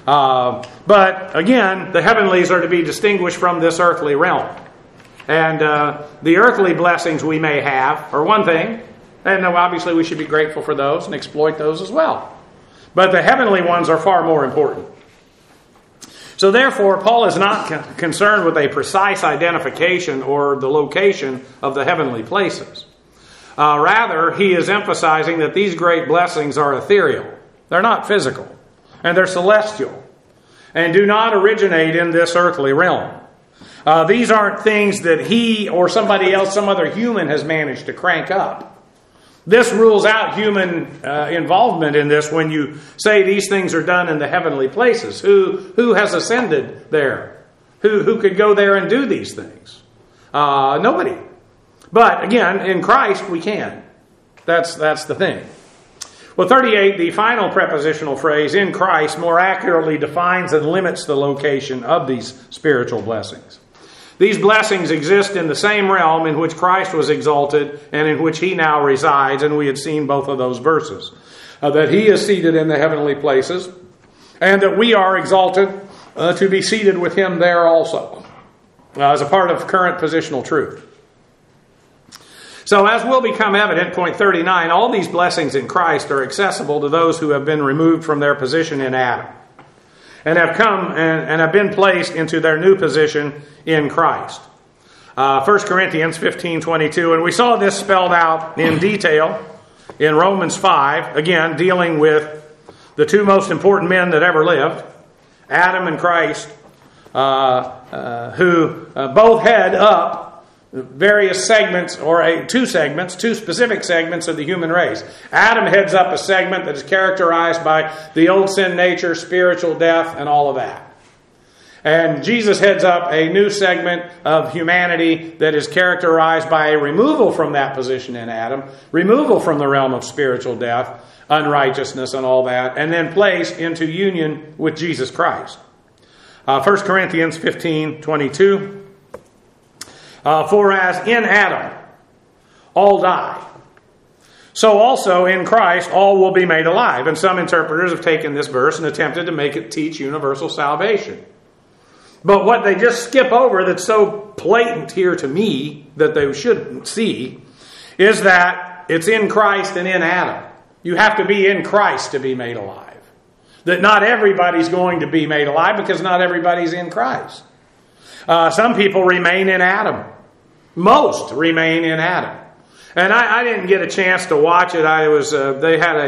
But again, the heavenlies are to be distinguished from this earthly realm. And the earthly blessings we may have are one thing, and obviously we should be grateful for those and exploit those as well. But the heavenly ones are far more important. So therefore, Paul is not concerned with a precise identification or the location of the heavenly places. Rather, he is emphasizing that these great blessings are ethereal. They're not physical, and they're celestial, and do not originate in this earthly realm. These aren't things that he or somebody else, some other human, has managed to crank up. This rules out human involvement in this when you say these things are done in the heavenly places. Who has ascended there? Who could go there and do these things? Nobody. But again, in Christ we can. That's the thing. Well, 38, the final prepositional phrase, in Christ, more accurately defines and limits the location of these spiritual blessings. These blessings exist in the same realm in which Christ was exalted and in which he now resides, and we had seen both of those verses. That he is seated in the heavenly places, and that we are exalted to be seated with him there also, as a part of current positional truth. So as will become evident, point 39, all these blessings in Christ are accessible to those who have been removed from their position in Adam, and have come and have been placed into their new position in Christ. 1 Corinthians 15:22, and we saw this spelled out in detail in Romans 5, again, dealing with the two most important men that ever lived, Adam and Christ, who both head up various segments, or two specific segments of the human race. Adam heads up a segment that is characterized by the old sin nature, spiritual death, and all of that. And Jesus heads up a new segment of humanity that is characterized by a removal from that position in Adam, removal from the realm of spiritual death, unrighteousness, and all that, and then placed into union with Jesus Christ. 1 Corinthians 15:22. For as in Adam all die, so also in Christ all will be made alive. And some interpreters have taken this verse and attempted to make it teach universal salvation. But what they just skip over that's so blatant here to me that they shouldn't see is that it's in Christ and in Adam. You have to be in Christ to be made alive. That not everybody's going to be made alive because not everybody's in Christ. Some people remain in Adam. Most remain in Adam. And I didn't get a chance to watch it. They had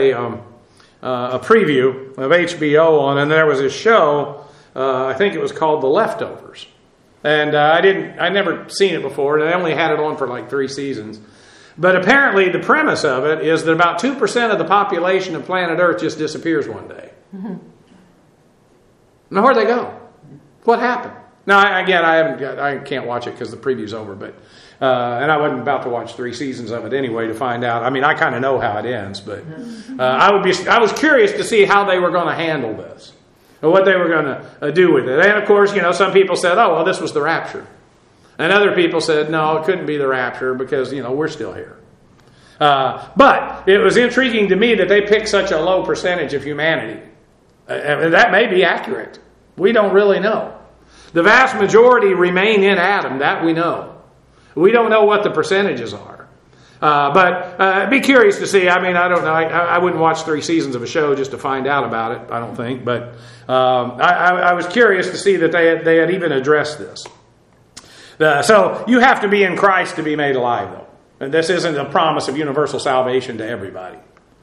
a preview of HBO on, and there was a show. I think it was called The Leftovers. And I'd never seen it before. And I only had it on for like 3 seasons. But apparently the premise of it is that about 2% of the population of planet Earth just disappears one day. Mm-hmm. Now where'd they go? What happened? Now, again, I can't watch it because the preview's over, but and I wasn't about to watch 3 seasons of it anyway to find out. I mean, I kind of know how it ends, but I was curious to see how they were going to handle this, or what they were going to do with it. And of course, some people said, "Oh, well, this was the rapture," and other people said, "No, it couldn't be the rapture because we're still here." But it was intriguing to me that they picked such a low percentage of humanity. That may be accurate. We don't really know. The vast majority remain in Adam, that we know. We don't know what the percentages are. But I'd be curious to see. I mean, I don't know. I wouldn't watch 3 seasons of a show just to find out about it, I don't think. But I was curious to see that they had even addressed this. So you have to be in Christ to be made alive, though. And this isn't a promise of universal salvation to everybody.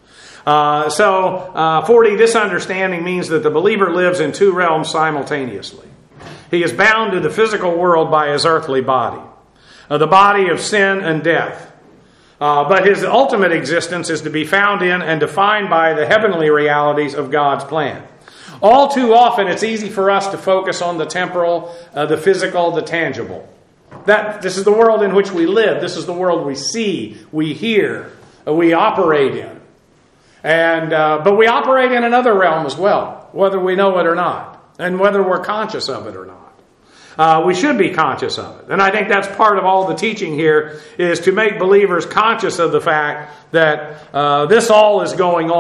40, this understanding means that the believer lives in 2 realms simultaneously. He is bound to the physical world by his earthly body, the body of sin and death. But his ultimate existence is to be found in and defined by the heavenly realities of God's plan. All too often, it's easy for us to focus on the temporal, the physical, the tangible. This is the world in which we live. This is the world we see, we hear, we operate in. But we operate in another realm as well, whether we know it or not. And whether we're conscious of it or not. We should be conscious of it. And I think that's part of all the teaching here, is to make believers conscious of the fact that this all is going on.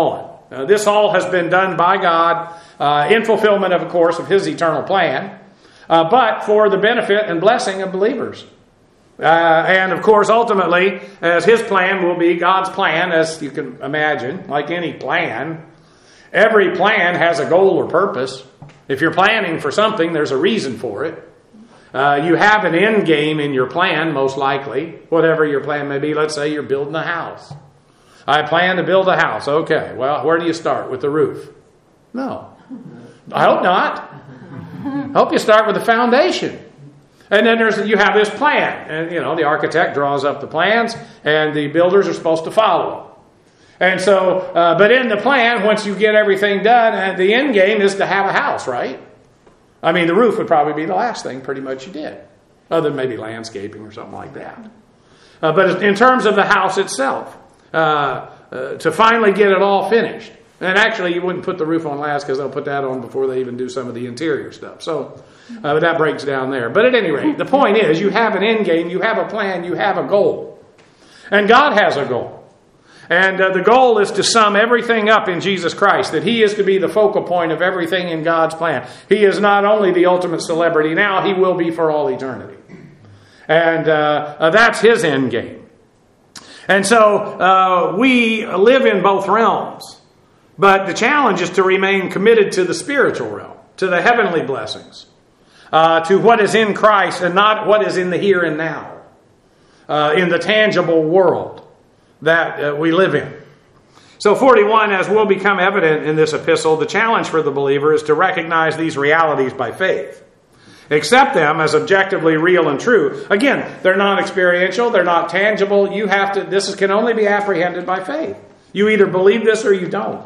This all has been done by God in fulfillment, of course, of His eternal plan, but for the benefit and blessing of believers. And of course, ultimately, as His plan will be God's plan, as you can imagine, like any plan, every plan has a goal or purpose. If you're planning for something, there's a reason for it. You have an end game in your plan, most likely, whatever your plan may be. Let's say you're building a house. I plan to build a house. Okay, well, where do you start? With the roof? No. I hope not. I hope you start with the foundation. And then you have this plan. And, the architect draws up the plans, and the builders are supposed to follow them. And so, but in the plan, once you get everything done, and the end game is to have a house, right? I mean, the roof would probably be the last thing pretty much you did, other than maybe landscaping or something like that. But in terms of the house itself, to finally get it all finished. And actually, you wouldn't put the roof on last because they'll put that on before they even do some of the interior stuff. So that breaks down there. But at any rate, the point is you have an end game, you have a plan, you have a goal. And God has a goal. And the goal is to sum everything up in Jesus Christ, that He is to be the focal point of everything in God's plan. He is not only the ultimate celebrity now, He will be for all eternity. And that's His end game. And so we live in both realms. But the challenge is to remain committed to the spiritual realm, to the heavenly blessings, to what is in Christ and not what is in the here and now, in the tangible world that we live in. So 41, as will become evident in this epistle, the challenge for the believer is to recognize these realities by faith. Accept them as objectively real and true. Again, they're not experiential, they're not tangible. This can only be apprehended by faith. You either believe this or you don't.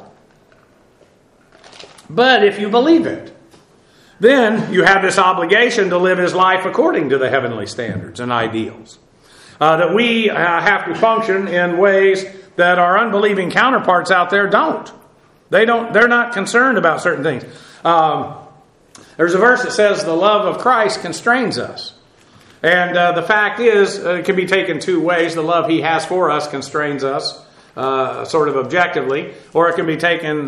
But if you believe it, then you have this obligation to live His life according to the heavenly standards and ideals. That we have to function in ways that our unbelieving counterparts out there don't. They're not concerned about certain things. There's a verse that says the love of Christ constrains us. And the fact is, it can be taken two ways. The love He has for us constrains us, sort of objectively. Or it can be taken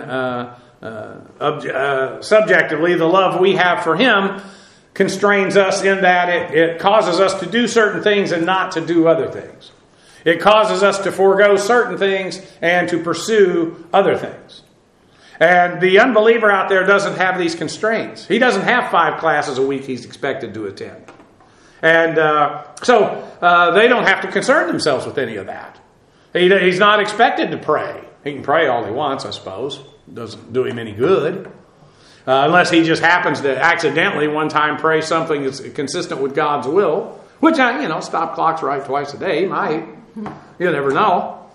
subjectively. The love we have for Him constrains us in that it causes us to do certain things and not to do other things. It causes us to forego certain things and to pursue other things. And the unbeliever out there doesn't have these constraints. He doesn't have 5 classes a week he's expected to attend. And so they don't have to concern themselves with any of that. He's not expected to pray. He can pray all he wants, I suppose. Doesn't do him any good. Unless he just happens to accidentally one time pray something that's consistent with God's will. Which, stop clocks right twice a day. He might. You never know.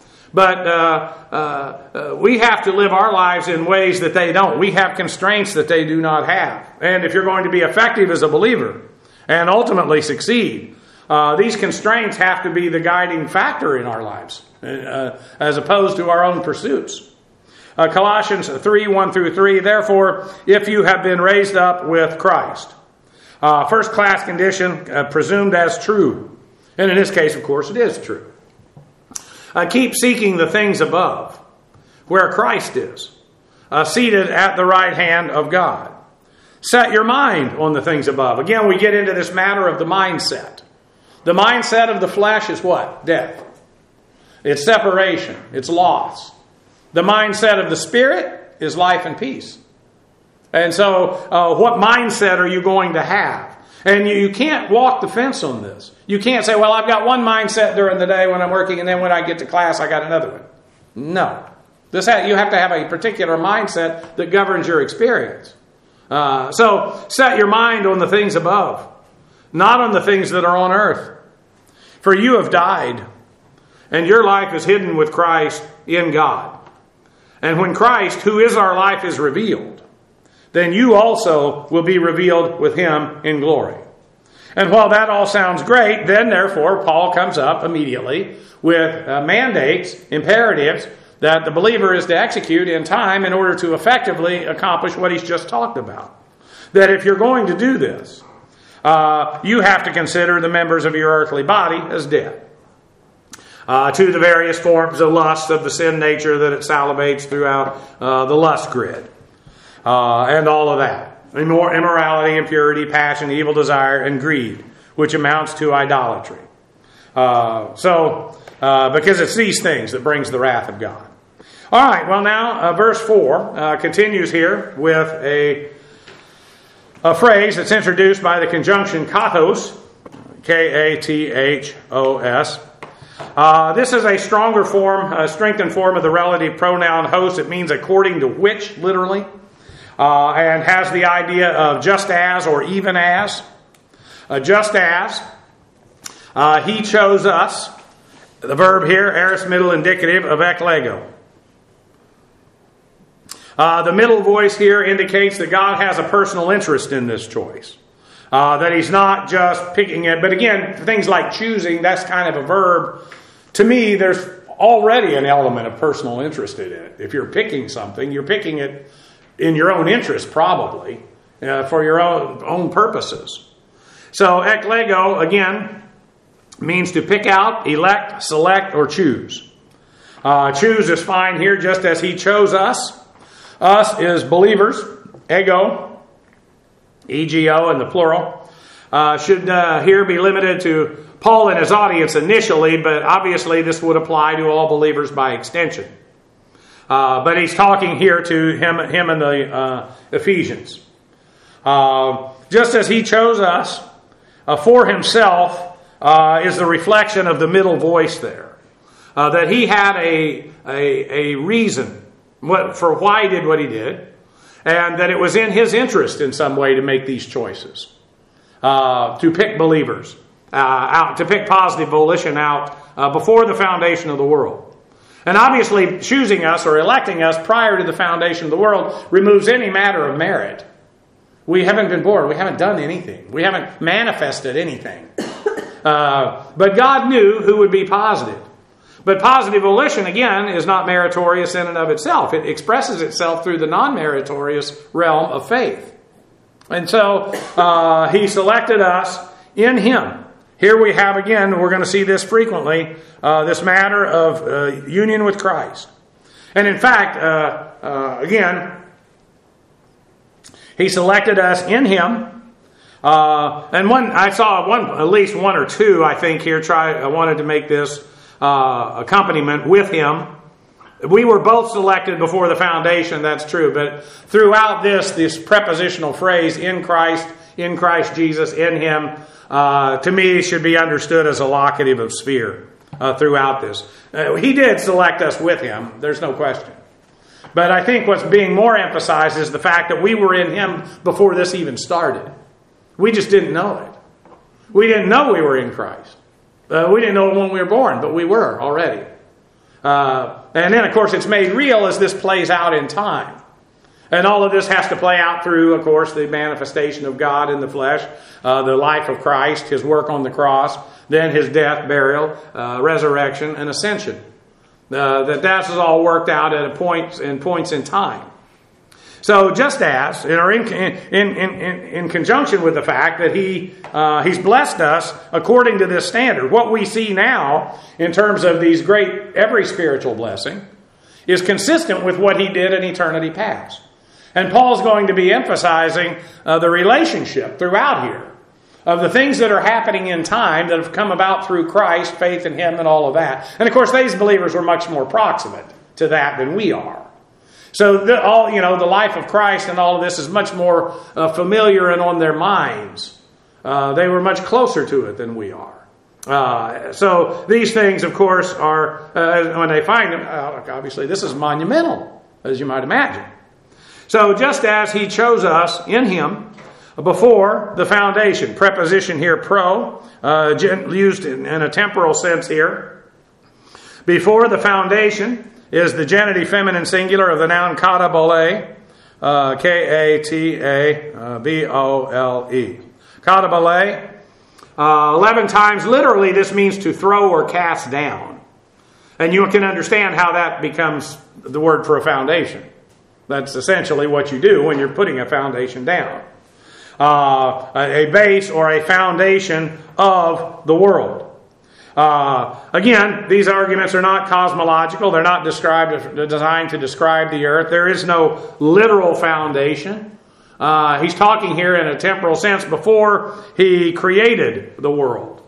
But we have to live our lives in ways that they don't. We have constraints that they do not have. And if you're going to be effective as a believer and ultimately succeed, these constraints have to be the guiding factor in our lives as opposed to our own pursuits. Colossians 3:1-3, therefore, if you have been raised up with Christ. First class condition, presumed as true. And in this case, of course, it is true. Keep seeking the things above, where Christ is, seated at the right hand of God. Set your mind on the things above. Again, we get into this matter of the mindset. The mindset of the flesh is what? Death. It's separation. It's loss. The mindset of the Spirit is life and peace. And so, what mindset are you going to have? And you can't walk the fence on this. You can't say, well, I've got one mindset during the day when I'm working, and then when I get to class, I got another one. No. You have to have a particular mindset that governs your experience. So, set your mind on the things above, not on the things that are on earth. For you have died, and your life is hidden with Christ in God. And when Christ, who is our life, is revealed, then you also will be revealed with Him in glory. And while that all sounds great, then therefore Paul comes up immediately with mandates, imperatives that the believer is to execute in time in order to effectively accomplish what he's just talked about. That if you're going to do this, you have to consider the members of your earthly body as dead. to the various forms of lust of the sin nature that it salivates throughout the lust grid, and all of that. Immorality, impurity, passion, evil desire, and greed, which amounts to idolatry. Because it's these things that brings the wrath of God. All right, well now, verse 4 continues here with a phrase that's introduced by the conjunction kathos, K-A-T-H-O-S. This is a stronger form, a strengthened form of the relative pronoun host. It means according to which, literally, and has the idea of just as or even as. Just as. He chose us. The verb here, aorist middle indicative of eklego. The middle voice here indicates that God has a personal interest in this choice. That he's not just picking it. But again, things like choosing, that's kind of a verb. To me, there's already an element of personal interest in it. If you're picking something, you're picking it in your own interest, probably, for your own purposes. So, eklego, again, means to pick out, elect, select, or choose. Choose is fine here, just as he chose us. Us is believers, ego, E-G-O in the plural. Should here be limited to Paul and his audience initially, but obviously this would apply to all believers by extension. But he's talking here to him and the Ephesians. Just as he chose us for himself is the reflection of the middle voice there. That he had a reason for why he did what he did, and that it was in his interest in some way to make these choices. To pick believers out, to pick positive volition out before the foundation of the world. And obviously, choosing us or electing us prior to the foundation of the world removes any matter of merit. We haven't been born. We haven't done anything. We haven't manifested anything. But God knew who would be positive. But positive volition, again, is not meritorious in and of itself. It expresses itself through the non-meritorious realm of faith. And so, he selected us in him. Here we have, again, we're going to see this frequently, this matter of union with Christ. And in fact, again, he selected us in him. And I saw at least one or two, I think, here I wanted to make this accompaniment with him. We were both selected before the foundation, that's true. But throughout this prepositional phrase, in Christ Jesus, in him, to me should be understood as a locative of sphere throughout this. He did select us with him, there's no question. But I think what's being more emphasized is the fact that we were in him before this even started. We just didn't know it. We didn't know we were in Christ. We didn't know it when we were born, but we were already. And then, of course, it's made real as this plays out in time. And all of this has to play out through, of course, the manifestation of God in the flesh, the life of Christ, his work on the cross, then his death, burial, resurrection, and ascension. That's all worked out at points in time. So just as, in conjunction with the fact that he's blessed us according to this standard, what we see now in terms of these every spiritual blessing is consistent with what he did in eternity past. And Paul's going to be emphasizing the relationship throughout here of the things that are happening in time that have come about through Christ, faith in him, and all of that. And of course, these believers were much more proximate to that than we are. So the life of Christ and all of this is much more familiar and on their minds. They were much closer to it than we are. So these things, of course, are, when they find them, obviously this is monumental, as you might imagine. So just as he chose us in him before the foundation, preposition here, used in a temporal sense here. Before the foundation is the genitive feminine singular of the noun katabole, K-A-T-A-B-O-L-E. Katabole. 11 times, literally, this means to throw or cast down. And you can understand how that becomes the word for a foundation. That's essentially what you do when you're putting a foundation down. A base or a foundation of the world. Again, these arguments are not cosmological. They're not designed to describe the earth. There is no literal foundation. He's talking here in a temporal sense before he created the world.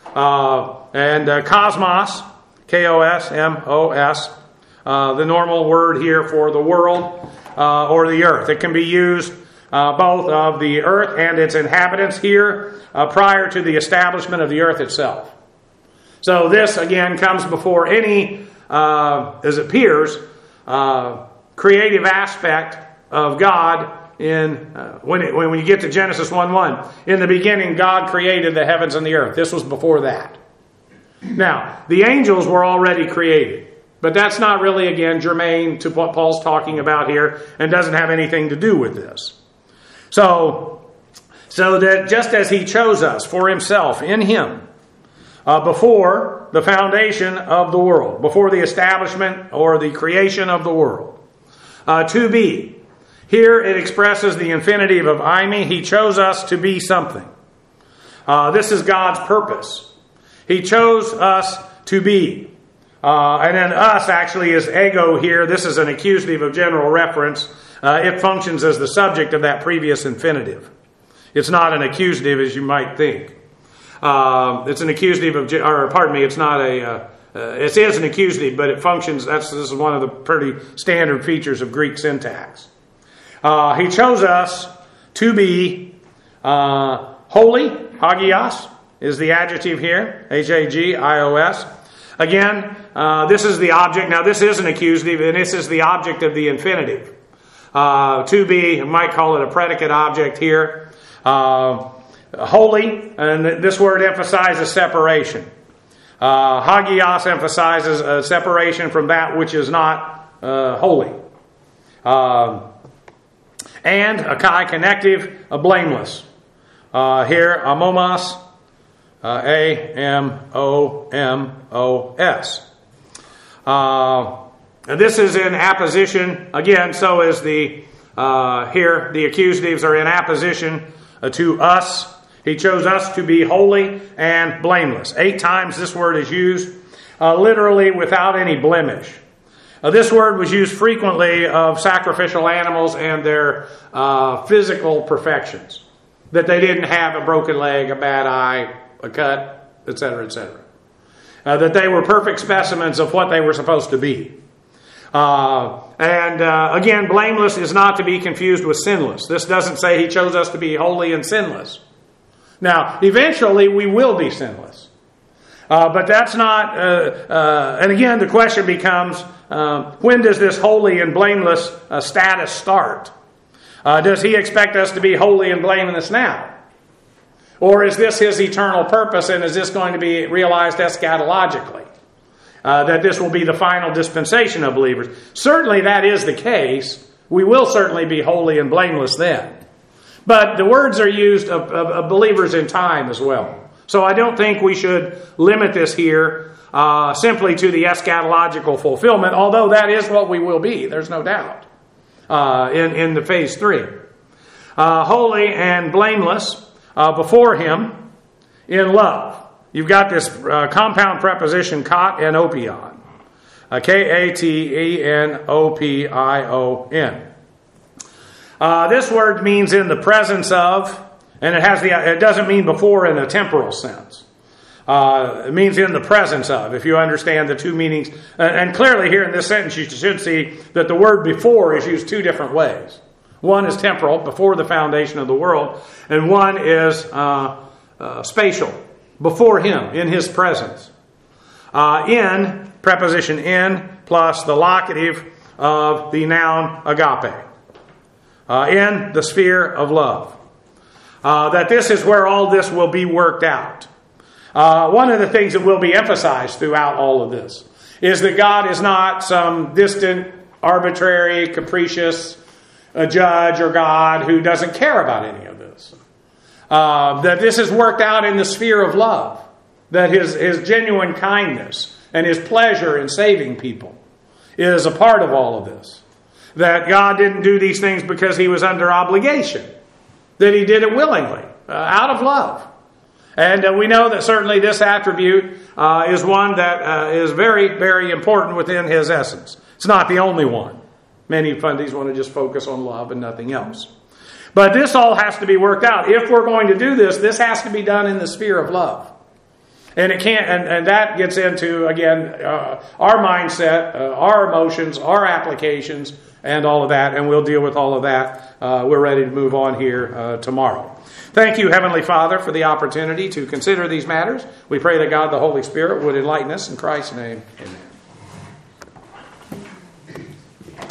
Cosmos, K-O-S-M-O-S, the normal word here for the world or the earth. It can be used both of the earth and its inhabitants here prior to the establishment of the earth itself. So this, again, comes before any, as it appears, creative aspect of God when you get to Genesis 1:1. In the beginning, God created the heavens and the earth. This was before that. Now, the angels were already created. But that's not really, again, germane to what Paul's talking about here and doesn't have anything to do with this. So that just as he chose us for himself in him, before the foundation of the world, before the establishment or the creation of the world, to be. Here it expresses the infinitive of eimi. He chose us to be something. This is God's purpose. He chose us to be. And then us actually is ego here. This is an accusative of general reference. It functions as the subject of that previous infinitive. It's not an accusative as you might think. It's an accusative of, it's not a, it is an accusative, but it functions, this is one of the pretty standard features of Greek syntax. He chose us to be holy. Hagios is the adjective here. H-A-G-I-O-S. Again, this is the object. Now, this is an accusative, and this is the object of the infinitive. To be, you might call it a predicate object here. Holy, and this word emphasizes separation. Hagios emphasizes a separation from that which is not holy. And a chi connective, a blameless. Here, amomos, A-M-O-M-O-S. This is in apposition, again, so is here, the accusatives are in apposition to us. He chose us to be holy and blameless. 8 times this word is used, literally without any blemish. This word was used frequently of sacrificial animals and their physical perfections. That they didn't have a broken leg, a bad eye, a cut, etc., etc. That they were perfect specimens of what they were supposed to be. Again, blameless is not to be confused with sinless. This doesn't say he chose us to be holy and sinless. Now, eventually we will be sinless. But that's not, and again, the question becomes, when does this holy and blameless status start? Does he expect us to be holy and blameless now? Or is this his eternal purpose, and is this going to be realized eschatologically? That this will be the final dispensation of believers. Certainly that is the case. We will certainly be holy and blameless then. But the words are used of believers in time as well. So I don't think we should limit this here simply to the eschatological fulfillment, although that is what we will be, there's no doubt, in the phase 3. Holy and blameless before him in love. You've got this compound preposition kat and opion. K-A-T-E-N-O-P-I-O-N. This word means in the presence of, and it doesn't mean before in a temporal sense. It means in the presence of, if you understand the two meanings. And clearly here in this sentence you should see that the word before is used 2 different ways. One is temporal, before the foundation of the world, and one is spatial, before him, in his presence. In, preposition in, plus the locative of the noun agape. In the sphere of love. That this is where all this will be worked out. One of the things that will be emphasized throughout all of this is that God is not some distant, arbitrary, capricious judge or God who doesn't care about any of this. That this is worked out in the sphere of love. That his genuine kindness and his pleasure in saving people is a part of all of this. That God didn't do these things because he was under obligation. That he did it willingly, out of love. And we know that certainly this attribute is one that is very, very important within his essence. It's not the only one. Many fundies want to just focus on love and nothing else. But this all has to be worked out. If we're going to do this, this has to be done in the sphere of love. And it can't, and that gets into, again, our mindset, our emotions, our applications, and all of that. And we'll deal with all of that. We're ready to move on here tomorrow. Thank you, Heavenly Father, for the opportunity to consider these matters. We pray that God, the Holy Spirit, would enlighten us. In Christ's name, amen.